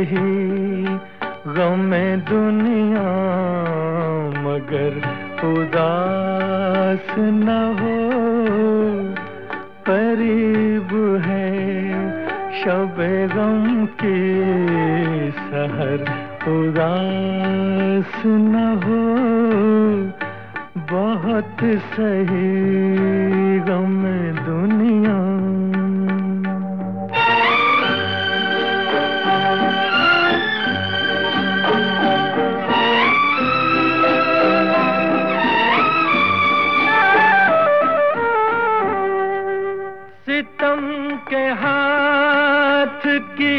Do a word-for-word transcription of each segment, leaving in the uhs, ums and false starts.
सही गमे दुनिया मगर उदास न हो। करीब है शबे गम की सहर, उदास न हो। बहुत सही गमे दुनिया। सितम के हाथ की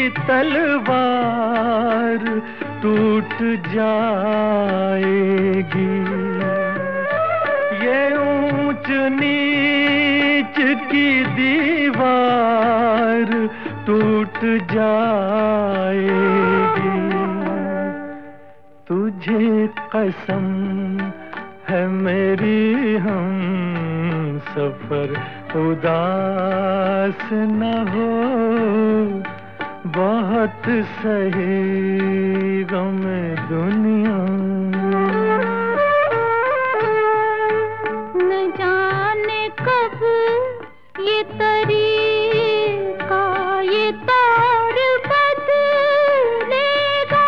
तलवार टूट जाएगी, ये ऊंच नीच की दीवार टूट जाएगी। तुझे कसम है मेरी हम सफर, उदास न हो। बहुत सही गमे दुनिया। न जाने कब ये तरीका ये तार बदलेगा।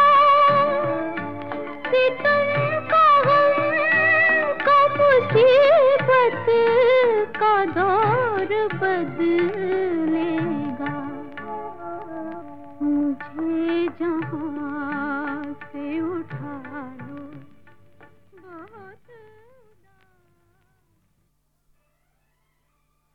सितम का गम का मुसीबत का दौर बदलेगा। मुझे जहां से उठा